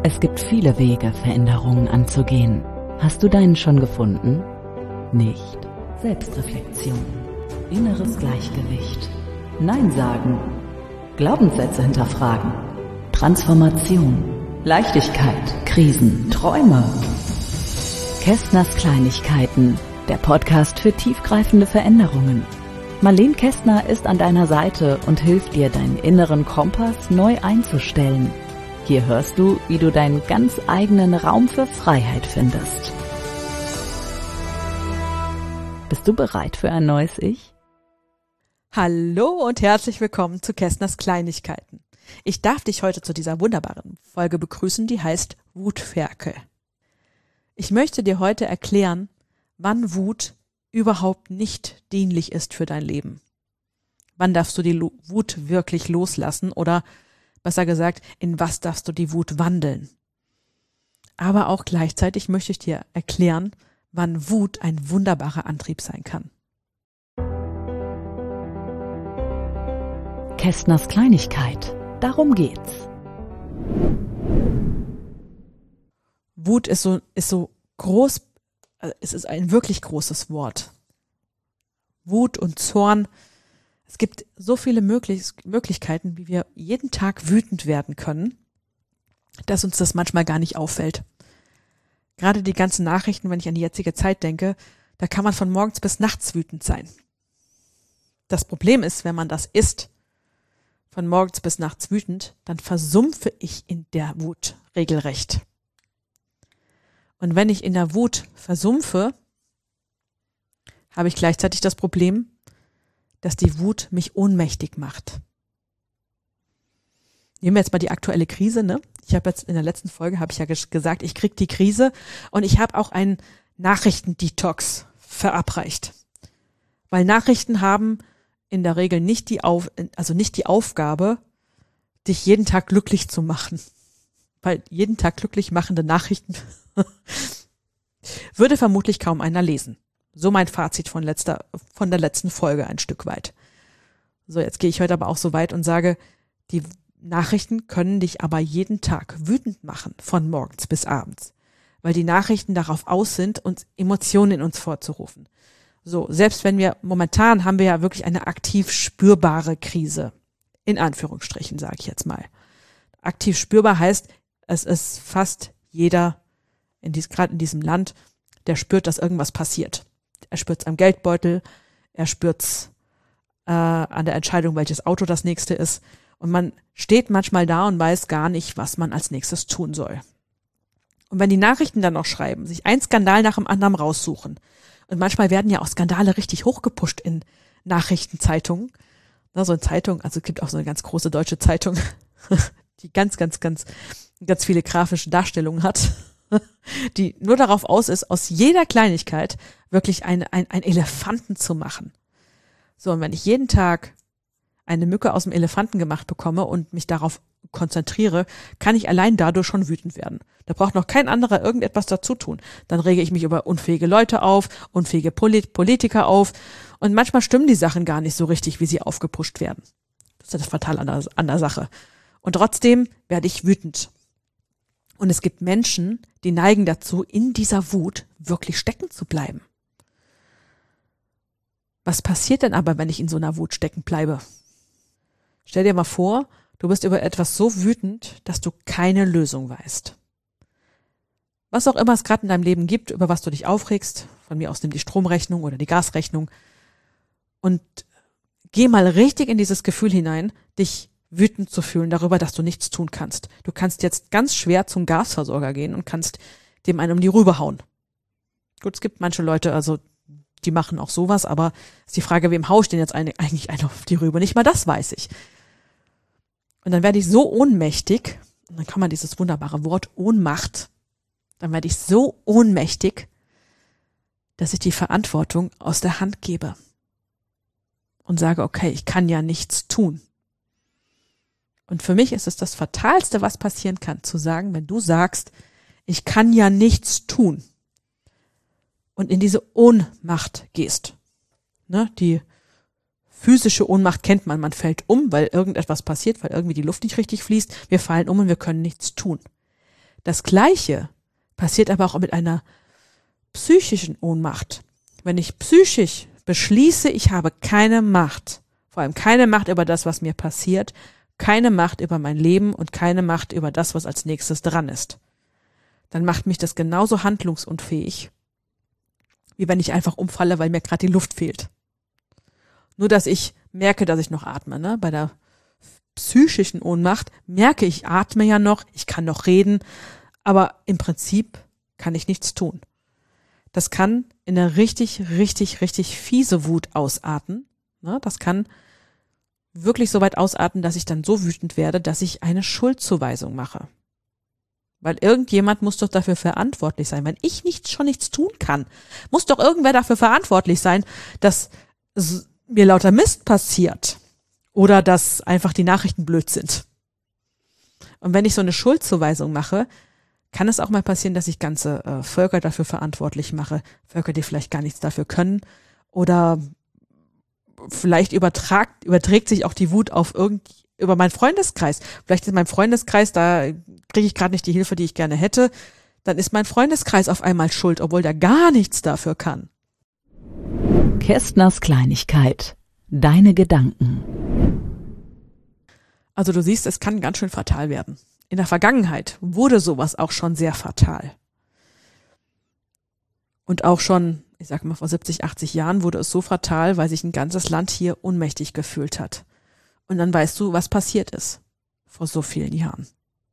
Es gibt viele Wege, Veränderungen anzugehen. Hast du deinen schon gefunden? Nicht. Selbstreflexion, inneres Gleichgewicht, Nein sagen, Glaubenssätze hinterfragen, Transformation, Leichtigkeit, Krisen, Träume. Kästners Kleinigkeiten, der Podcast für tiefgreifende Veränderungen. Marlene Kästner ist an deiner Seite und hilft dir, deinen inneren Kompass neu einzustellen. Hier hörst du, wie du deinen ganz eigenen Raum für Freiheit findest. Bist du bereit für ein neues Ich? Hallo und herzlich willkommen zu Kästners Kleinigkeiten. Ich darf dich heute zu dieser wunderbaren Folge begrüßen, die heißt Wutferkel. Ich möchte dir heute erklären, wann Wut überhaupt nicht dienlich ist für dein Leben. Wann darfst du die Wut wirklich loslassen oder besser gesagt, in was darfst du die Wut wandeln? Aber auch gleichzeitig möchte ich dir erklären, wann Wut ein wunderbarer Antrieb sein kann. Kästners Kleinigkeit, darum geht's. Wut ist so groß, es ist ein wirklich großes Wort. Wut und Zorn, es gibt so viele Möglichkeiten, wie wir jeden Tag wütend werden können, dass uns das manchmal gar nicht auffällt. Gerade die ganzen Nachrichten, wenn ich an die jetzige Zeit denke, da kann man von morgens bis nachts wütend sein. Das Problem ist, wenn man das ist, von morgens bis nachts wütend, dann versumpfe ich in der Wut regelrecht. Und wenn ich in der Wut versumpfe, habe ich gleichzeitig das Problem, dass die Wut mich ohnmächtig macht. Nehmen wir jetzt mal die aktuelle Krise, ne? Ich habe jetzt in der letzten Folge, habe ich ja gesagt, ich kriege die Krise und ich habe auch einen Nachrichtendetox verabreicht. Weil Nachrichten haben in der Regel nicht die Aufgabe, dich jeden Tag glücklich zu machen. Weil jeden Tag glücklich machende Nachrichten würde vermutlich kaum einer lesen. So mein Fazit von der letzten Folge ein Stück weit. So, jetzt gehe ich heute aber auch so weit und sage, die Nachrichten können dich aber jeden Tag wütend machen, von morgens bis abends. Weil die Nachrichten darauf aus sind, uns Emotionen in uns vorzurufen. So, selbst wenn momentan haben wir ja wirklich eine aktiv spürbare Krise. In Anführungsstrichen, sage ich jetzt mal. Aktiv spürbar heißt, es ist fast jeder, gerade in diesem Land, der spürt, dass irgendwas passiert. Er spürt es am Geldbeutel, er spürt es an der Entscheidung, welches Auto das nächste ist. Und man steht manchmal da und weiß gar nicht, was man als nächstes tun soll. Und wenn die Nachrichten dann noch schreiben, sich ein Skandal nach dem anderen raussuchen, und manchmal werden ja auch Skandale richtig hochgepusht in Nachrichtenzeitungen. So eine Zeitung, also es gibt auch so eine ganz große deutsche Zeitung, die ganz viele grafische Darstellungen hat, die nur darauf aus ist, aus jeder Kleinigkeit wirklich ein Elefanten zu machen. So, und wenn ich jeden Tag eine Mücke aus dem Elefanten gemacht bekomme und mich darauf konzentriere, kann ich allein dadurch schon wütend werden. Da braucht noch kein anderer irgendetwas dazu tun. Dann rege ich mich über unfähige Leute auf, unfähige Politiker auf und manchmal stimmen die Sachen gar nicht so richtig, wie sie aufgepusht werden. Das ist ja das Fatale an der Sache. Und trotzdem werde ich wütend. Und es gibt Menschen, die neigen dazu, in dieser Wut wirklich stecken zu bleiben. Was passiert denn aber, wenn ich in so einer Wut stecken bleibe? Stell dir mal vor, du bist über etwas so wütend, dass du keine Lösung weißt. Was auch immer es gerade in deinem Leben gibt, über was du dich aufregst, von mir aus nimm die Stromrechnung oder die Gasrechnung und geh mal richtig in dieses Gefühl hinein, dich wütend zu fühlen darüber, dass du nichts tun kannst. Du kannst jetzt ganz schwer zum Gasversorger gehen und kannst dem einen um die Rübe hauen. Gut, es gibt manche Leute, also die machen auch sowas, aber ist die Frage, wem haue ich denn jetzt eigentlich einen auf die Rübe? Nicht mal das weiß ich. Und dann werde ich so ohnmächtig, und dann kann man dieses wunderbare Wort Ohnmacht, dann werde ich so ohnmächtig, dass ich die Verantwortung aus der Hand gebe und sage, okay, ich kann ja nichts tun. Und für mich ist es das Fatalste, was passieren kann, zu sagen, wenn du sagst, ich kann ja nichts tun und in diese Ohnmacht gehst. Ne, die physische Ohnmacht kennt man fällt um, weil irgendetwas passiert, weil irgendwie die Luft nicht richtig fließt, wir fallen um und wir können nichts tun. Das Gleiche passiert aber auch mit einer psychischen Ohnmacht. Wenn ich psychisch beschließe, ich habe keine Macht, vor allem keine Macht über das, was mir passiert, keine Macht über mein Leben und keine Macht über das, was als nächstes dran ist, dann macht mich das genauso handlungsunfähig, wie wenn ich einfach umfalle, weil mir gerade die Luft fehlt. Nur, dass ich merke, dass ich noch atme. Ne? Bei der psychischen Ohnmacht merke ich atme ja noch, ich kann noch reden, aber im Prinzip kann ich nichts tun. Das kann in eine richtig fiese Wut ausarten. Ne? Das kann wirklich so weit ausarten, dass ich dann so wütend werde, dass ich eine Schuldzuweisung mache. Weil irgendjemand muss doch dafür verantwortlich sein. Wenn ich schon nichts tun kann, muss doch irgendwer dafür verantwortlich sein, dass mir lauter Mist passiert oder dass einfach die Nachrichten blöd sind. Und wenn ich so eine Schuldzuweisung mache, kann es auch mal passieren, dass ich ganze Völker dafür verantwortlich mache. Völker, die vielleicht gar nichts dafür können. Oder vielleicht überträgt sich auch die Wut auf über meinen Freundeskreis. Vielleicht in meinem Freundeskreis, da kriege ich gerade nicht die Hilfe, die ich gerne hätte. Dann ist mein Freundeskreis auf einmal schuld, obwohl der gar nichts dafür kann. Kästners Kleinigkeit. Deine Gedanken. Also du siehst, es kann ganz schön fatal werden. In der Vergangenheit wurde sowas auch schon sehr fatal. Und auch schon, ich sag mal vor 70, 80 Jahren wurde es so fatal, weil sich ein ganzes Land hier ohnmächtig gefühlt hat. Und dann weißt du, was passiert ist vor so vielen Jahren.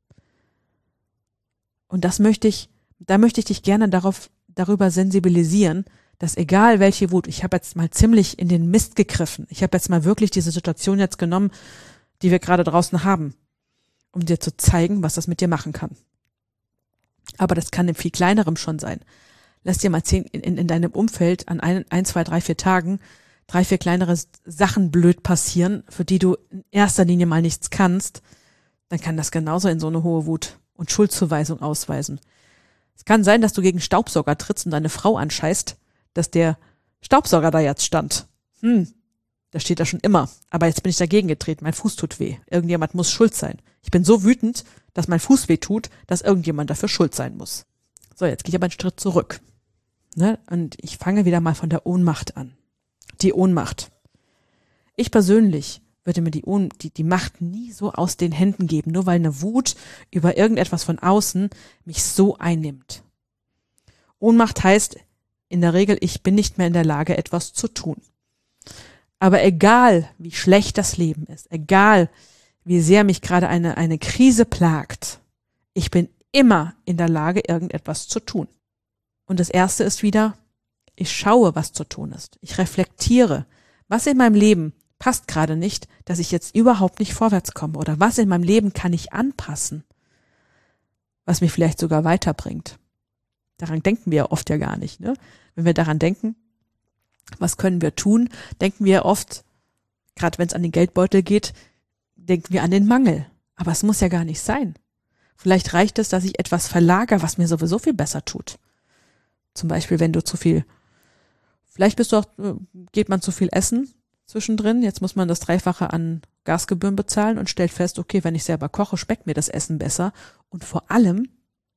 Und da möchte ich dich gerne darüber sensibilisieren, dass egal welche Wut, ich habe jetzt mal ziemlich in den Mist gegriffen. Ich habe jetzt mal wirklich diese Situation jetzt genommen, die wir gerade draußen haben, um dir zu zeigen, was das mit dir machen kann. Aber das kann in viel kleinerem schon sein. Lass dir mal in deinem Umfeld an 1, 2, 3, 4 Tagen 3, 4 kleinere Sachen blöd passieren, für die du in erster Linie mal nichts kannst, dann kann das genauso in so eine hohe Wut und Schuldzuweisung ausweisen. Es kann sein, dass du gegen Staubsauger trittst und deine Frau anscheißt, dass der Staubsauger da jetzt stand. Da steht er schon immer. Aber jetzt bin ich dagegen getreten. Mein Fuß tut weh. Irgendjemand muss schuld sein. Ich bin so wütend, dass mein Fuß weh tut, dass irgendjemand dafür schuld sein muss. So, jetzt gehe ich aber einen Schritt zurück. Ne? Und ich fange wieder mal von der Ohnmacht an. Die Ohnmacht. Ich persönlich würde mir die Macht nie so aus den Händen geben, nur weil eine Wut über irgendetwas von außen mich so einnimmt. Ohnmacht heißt in der Regel, ich bin nicht mehr in der Lage, etwas zu tun. Aber egal, wie schlecht das Leben ist, egal, wie sehr mich gerade eine Krise plagt, ich bin immer in der Lage, irgendetwas zu tun. Und das Erste ist wieder, ich schaue, was zu tun ist. Ich reflektiere, was in meinem Leben passt gerade nicht, dass ich jetzt überhaupt nicht vorwärts komme oder was in meinem Leben kann ich anpassen, was mich vielleicht sogar weiterbringt. Daran denken wir oft ja gar nicht, ne? Wenn wir daran denken, was können wir tun, denken wir oft, gerade wenn es an den Geldbeutel geht, denken wir an den Mangel. Aber es muss ja gar nicht sein. Vielleicht reicht es, dass ich etwas verlagere, was mir sowieso viel besser tut. Zum Beispiel, wenn du vielleicht geht man zu viel essen zwischendrin, jetzt muss man das Dreifache an Gasgebühren bezahlen und stellt fest, okay, wenn ich selber koche, schmeckt mir das Essen besser. Und vor allem,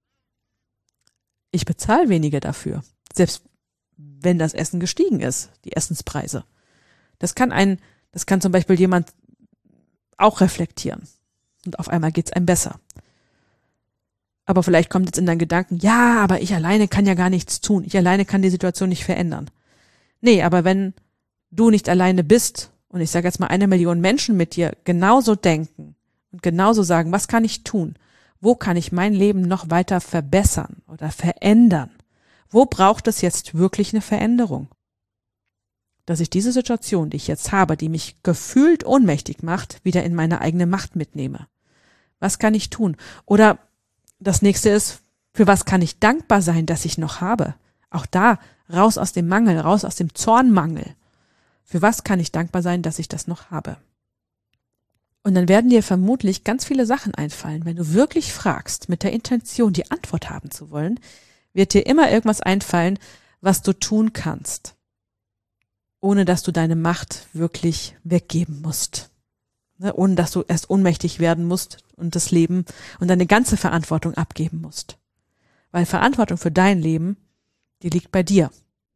ich bezahle weniger dafür. Selbst wenn das Essen gestiegen ist, die Essenspreise. Das kann zum Beispiel jemand auch reflektieren. Und auf einmal geht's einem besser. Aber vielleicht kommt jetzt in deinen Gedanken, ja, aber ich alleine kann ja gar nichts tun. Ich alleine kann die Situation nicht verändern. Nee, aber wenn du nicht alleine bist und ich sage jetzt mal 1 Million Menschen mit dir genauso denken und genauso sagen, was kann ich tun? Wo kann ich mein Leben noch weiter verbessern oder verändern? Wo braucht es jetzt wirklich eine Veränderung? Dass ich diese Situation, die ich jetzt habe, die mich gefühlt ohnmächtig macht, wieder in meine eigene Macht mitnehme. Was kann ich tun? Oder das nächste ist, für was kann ich dankbar sein, dass ich noch habe? Auch da, raus aus dem Mangel, raus aus dem Zornmangel. Für was kann ich dankbar sein, dass ich das noch habe? Und dann werden dir vermutlich ganz viele Sachen einfallen. Wenn du wirklich fragst, mit der Intention, die Antwort haben zu wollen, wird dir immer irgendwas einfallen, was du tun kannst, ohne dass du deine Macht wirklich weggeben musst. ne, ohne dass du erst ohnmächtig werden musst und das Leben und deine ganze Verantwortung abgeben musst. Weil Verantwortung für dein Leben, die liegt bei dir.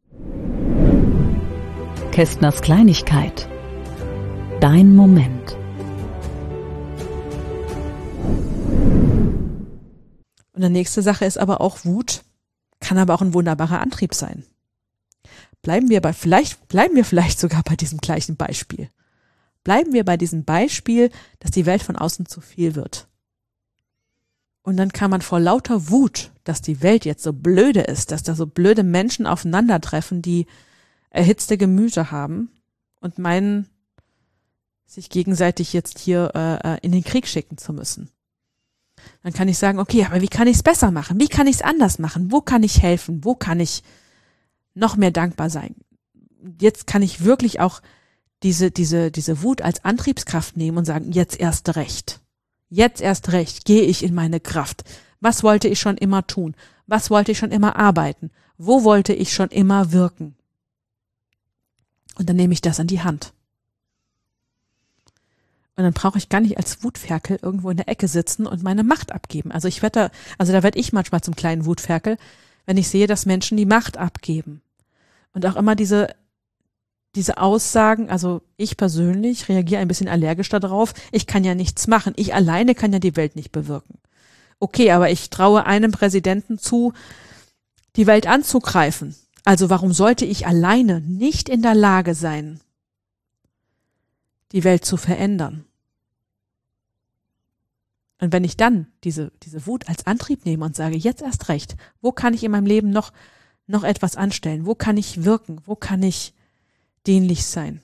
Kästners Kleinigkeit. Dein Moment. Und die nächste Sache ist aber auch Wut, kann aber auch ein wunderbarer Antrieb sein. Bleiben wir vielleicht sogar bei diesem gleichen Beispiel. Bleiben wir bei diesem Beispiel, dass die Welt von außen zu viel wird. Und dann kann man vor lauter Wut, dass die Welt jetzt so blöde ist, dass da so blöde Menschen aufeinandertreffen, die erhitzte Gemüter haben und meinen, sich gegenseitig jetzt hier in den Krieg schicken zu müssen. Dann kann ich sagen, okay, aber wie kann ich es besser machen? Wie kann ich es anders machen? Wo kann ich helfen? Wo kann ich noch mehr dankbar sein? Jetzt kann ich wirklich auch diese Wut als Antriebskraft nehmen und sagen, jetzt erst recht. Jetzt erst recht gehe ich in meine Kraft. Was wollte ich schon immer tun? Was wollte ich schon immer arbeiten? Wo wollte ich schon immer wirken? Und dann nehme ich das in die Hand. Und dann brauche ich gar nicht als Wutferkel irgendwo in der Ecke sitzen und meine Macht abgeben. Da werde ich manchmal zum kleinen Wutferkel, wenn ich sehe, dass Menschen die Macht abgeben. Und auch immer diese Aussagen, also ich persönlich reagiere ein bisschen allergisch darauf, ich kann ja nichts machen, ich alleine kann ja die Welt nicht bewirken. Okay, aber ich traue einem Präsidenten zu, die Welt anzugreifen. Also warum sollte ich alleine nicht in der Lage sein, die Welt zu verändern? Und wenn ich dann diese Wut als Antrieb nehme und sage, jetzt erst recht, wo kann ich in meinem Leben noch etwas anstellen? Wo kann ich wirken? Wo kann ich dienlich sein?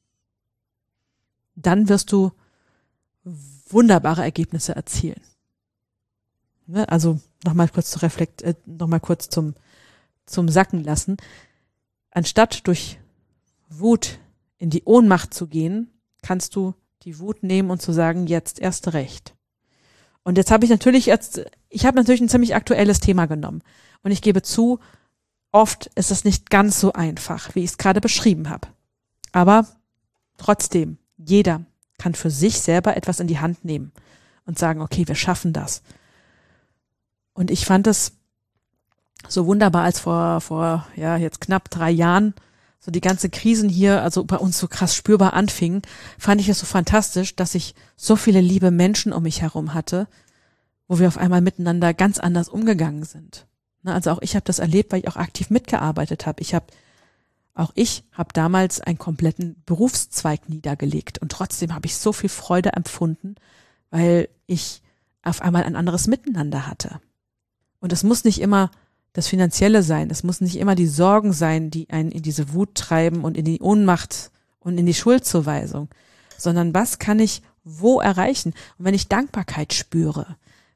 Dann wirst du wunderbare Ergebnisse erzielen. Also nochmal kurz zum Sacken lassen. Anstatt durch Wut in die Ohnmacht zu gehen, kannst du die Wut nehmen und zu sagen, jetzt erst recht. Und jetzt habe ich natürlich ein ziemlich aktuelles Thema genommen. Und ich gebe zu, oft ist es nicht ganz so einfach, wie ich es gerade beschrieben habe. Aber trotzdem, jeder kann für sich selber etwas in die Hand nehmen und sagen, okay, wir schaffen das. Und ich fand es so wunderbar, als vor jetzt knapp 3 Jahren so die ganze Krisen hier, also bei uns so krass spürbar anfingen, fand ich es so fantastisch, dass ich so viele liebe Menschen um mich herum hatte, wo wir auf einmal miteinander ganz anders umgegangen sind. Also auch ich habe das erlebt, weil ich auch aktiv mitgearbeitet habe. Auch ich habe damals einen kompletten Berufszweig niedergelegt und trotzdem habe ich so viel Freude empfunden, weil ich auf einmal ein anderes Miteinander hatte. Und es muss nicht immer das Finanzielle sein, es muss nicht immer die Sorgen sein, die einen in diese Wut treiben und in die Ohnmacht und in die Schuldzuweisung, sondern was kann ich wo erreichen? Und wenn ich Dankbarkeit spüre,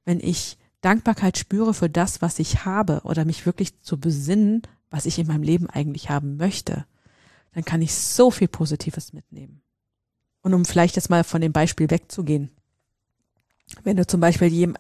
für das, was ich habe oder mich wirklich zu besinnen, was ich in meinem Leben eigentlich haben möchte, dann kann ich so viel Positives mitnehmen. Und um vielleicht jetzt mal von dem Beispiel wegzugehen, wenn du zum Beispiel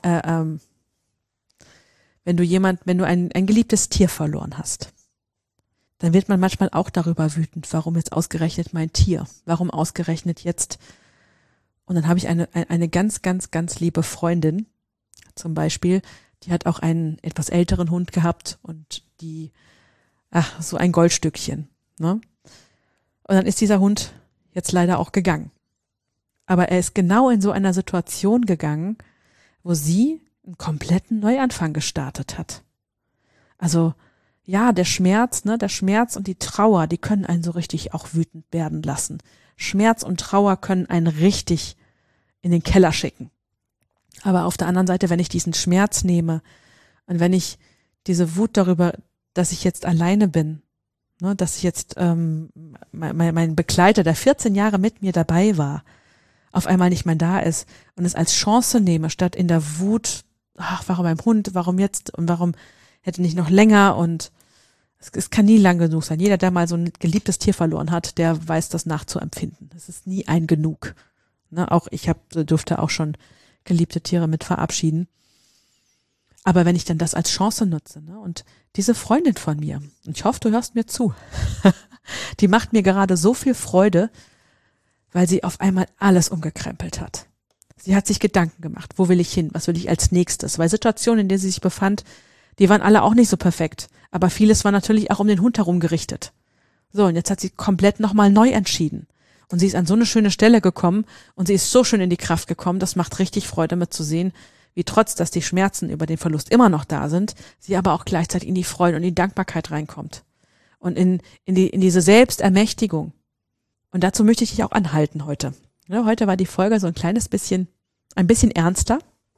wenn du ein geliebtes Tier verloren hast, dann wird man manchmal auch darüber wütend, warum jetzt ausgerechnet mein Tier, warum ausgerechnet jetzt. Und dann habe ich eine ganz, ganz, ganz liebe Freundin zum Beispiel, die hat auch einen etwas älteren Hund gehabt und so ein Goldstückchen, ne? Und dann ist dieser Hund jetzt leider auch gegangen. Aber er ist genau in so einer Situation gegangen, wo sie einen kompletten Neuanfang gestartet hat. Also ja, der Schmerz und die Trauer, die können einen so richtig auch wütend werden lassen. Schmerz und Trauer können einen richtig in den Keller schicken. Aber auf der anderen Seite, wenn ich diesen Schmerz nehme und wenn ich diese Wut darüber, dass ich jetzt alleine bin, ne, dass ich jetzt mein Begleiter, der 14 Jahre mit mir dabei war, auf einmal nicht mehr da ist und es als Chance nehme, statt in der Wut, warum beim Hund, warum jetzt und warum hätte nicht noch länger, und es kann nie lang genug sein. Jeder, der mal so ein geliebtes Tier verloren hat, der weiß das nachzuempfinden. Es ist nie ein Genug. Ne, auch ich durfte auch schon geliebte Tiere mit verabschieden. Aber wenn ich dann das als Chance nutze, ne, und diese Freundin von mir, und ich hoffe, du hörst mir zu, die macht mir gerade so viel Freude, weil sie auf einmal alles umgekrempelt hat. Sie hat sich Gedanken gemacht, wo will ich hin, was will ich als nächstes, weil Situationen, in denen sie sich befand, die waren alle auch nicht so perfekt, aber vieles war natürlich auch um den Hund herum gerichtet. So, und jetzt hat sie komplett nochmal neu entschieden. Und sie ist an so eine schöne Stelle gekommen und sie ist so schön in die Kraft gekommen, das macht richtig Freude mitzusehen, wie trotz, dass die Schmerzen über den Verlust immer noch da sind, sie aber auch gleichzeitig in die Freude und die Dankbarkeit reinkommt. Und in diese Selbstermächtigung. Und dazu möchte ich dich auch anhalten heute. Ja, heute war die Folge so ein bisschen ernster,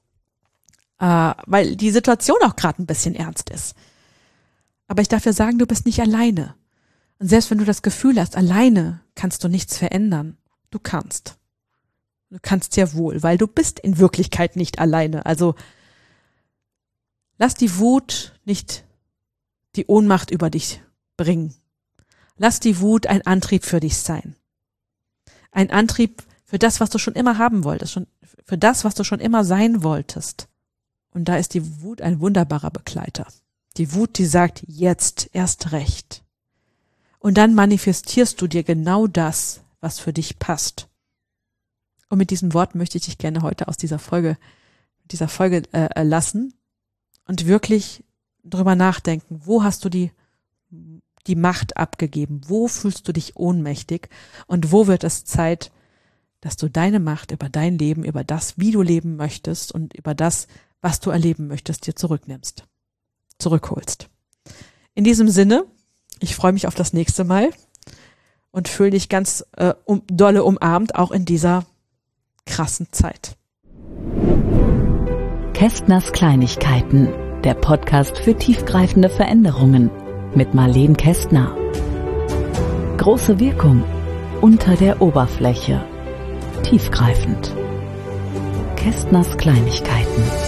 weil die Situation auch gerade ein bisschen ernst ist. Aber ich darf dir sagen, du bist nicht alleine. Und selbst wenn du das Gefühl hast, alleine kannst du nichts verändern, du kannst. Du kannst sehr wohl, weil du bist in Wirklichkeit nicht alleine. Also lass die Wut nicht die Ohnmacht über dich bringen. Lass die Wut ein Antrieb für dich sein. Ein Antrieb für das, was du schon immer haben wolltest, für das, was du schon immer sein wolltest. Und da ist die Wut ein wunderbarer Begleiter. Die Wut, die sagt, jetzt erst recht. Und dann manifestierst du dir genau das, was für dich passt. Und mit diesem Wort möchte ich dich gerne heute aus dieser Folge lassen und wirklich drüber nachdenken, wo hast du die Macht abgegeben, wo fühlst du dich ohnmächtig und wo wird es Zeit, dass du deine Macht über dein Leben, über das, wie du leben möchtest und über das, was du erleben möchtest, dir zurückholst. In diesem Sinne, ich freue mich auf das nächste Mal und fühle dich ganz dolle umarmt, auch in dieser krassen Zeit. Kästners Kleinigkeiten, der Podcast für tiefgreifende Veränderungen mit Marlene Kästner. Große Wirkung unter der Oberfläche. Tiefgreifend. Kästners Kleinigkeiten.